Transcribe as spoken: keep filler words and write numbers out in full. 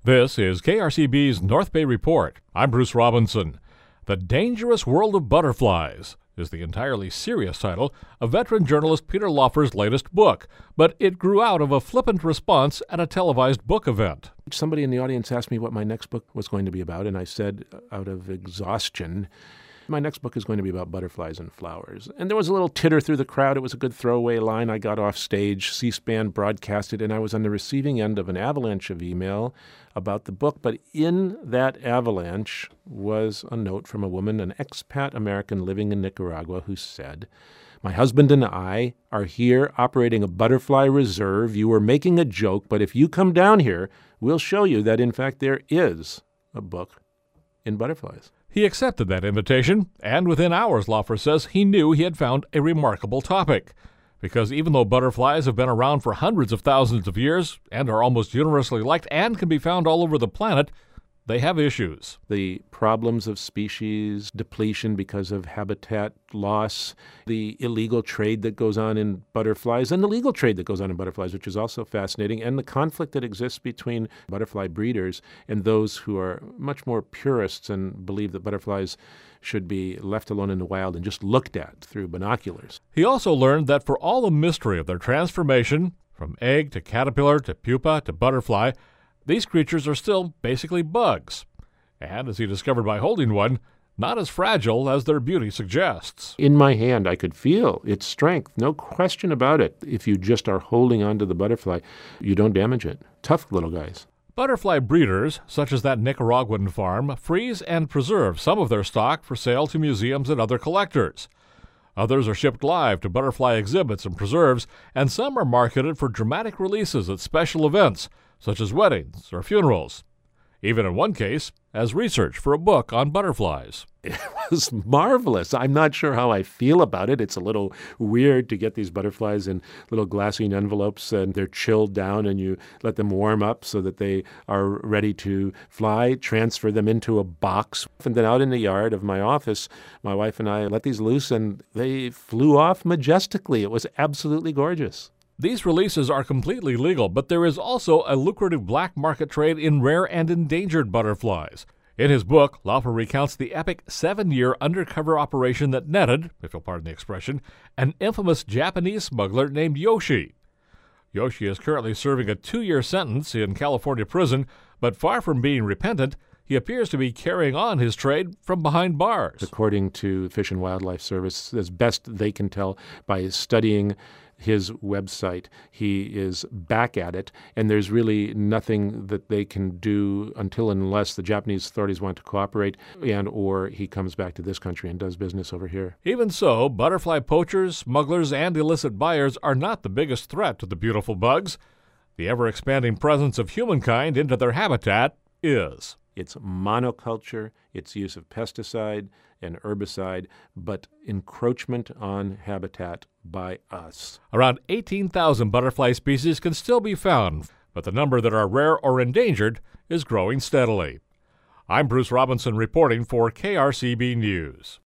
This is K R C B's North Bay Report. I'm Bruce Robinson. The Dangerous World of Butterflies is the entirely serious title of veteran journalist Peter Lawfer's latest book, but it grew out of a flippant response at a televised book event. Somebody in the audience asked me what my next book was going to be about, and I said, out of exhaustion, my next book is going to be about butterflies and flowers. And there was a little titter through the crowd. It was a good throwaway line. I got off stage, C-SPAN broadcasted, and I was on the receiving end of an avalanche of email about the book. But in that avalanche was a note from a woman, an expat American living in Nicaragua, who said, "My husband and I are here operating a butterfly reserve. You were making a joke, but if you come down here, we'll show you that, in fact, there is a book in butterflies." He accepted that invitation, and within hours, Lawfer says, he knew he had found a remarkable topic. Because even though butterflies have been around for hundreds of thousands of years and are almost universally liked and can be found all over the planet, they have issues. The problems of species depletion because of habitat loss, the illegal trade that goes on in butterflies, and the legal trade that goes on in butterflies, which is also fascinating, and the conflict that exists between butterfly breeders and those who are much more purists and believe that butterflies should be left alone in the wild and just looked at through binoculars. He also learned that for all the mystery of their transformation, from egg to caterpillar to pupa to butterfly, these creatures are still basically bugs, and, as he discovered by holding one, not as fragile as their beauty suggests. In my hand, I could feel its strength, no question about it. If you just are holding onto the butterfly, you don't damage it. Tough little guys. Butterfly breeders, such as that Nicaraguan farm, freeze and preserve some of their stock for sale to museums and other collectors. Others are shipped live to butterfly exhibits and preserves, and some are marketed for dramatic releases at special events, such as weddings or funerals. Even in one case, as research for a book on butterflies. It was marvelous. I'm not sure how I feel about it. It's a little weird to get these butterflies in little glassine envelopes and they're chilled down and you let them warm up so that they are ready to fly, transfer them into a box. And then out in the yard of my office, my wife and I let these loose and they flew off majestically. It was absolutely gorgeous. These releases are completely legal, but there is also a lucrative black market trade in rare and endangered butterflies. In his book, Lawfer recounts the epic seven-year undercover operation that netted, if you'll pardon the expression, an infamous Japanese smuggler named Yoshi. Yoshi is currently serving a two-year sentence in California prison, but far from being repentant, he appears to be carrying on his trade from behind bars. According to Fish and Wildlife Service, as best they can tell by studying his website, he is back at it, and there's really nothing that they can do until and unless the Japanese authorities want to cooperate and or he comes back to this country and does business over here. Even so, butterfly poachers, smugglers, and illicit buyers are not the biggest threat to the beautiful bugs. The ever-expanding presence of humankind into their habitat is. It's monoculture, it's use of pesticide and herbicide, but encroachment on habitat by us. Around eighteen thousand butterfly species can still be found, but the number that are rare or endangered is growing steadily. I'm Bruce Robinson reporting for K R C B News.